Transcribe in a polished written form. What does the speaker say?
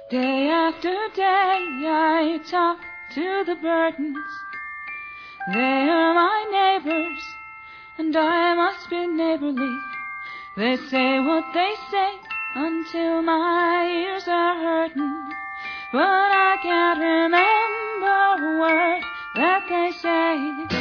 Day after day I talk to the burdens. They are my neighbors, and I must be neighborly. They say what they say until my ears are hurting, but I can't remember a word that they say.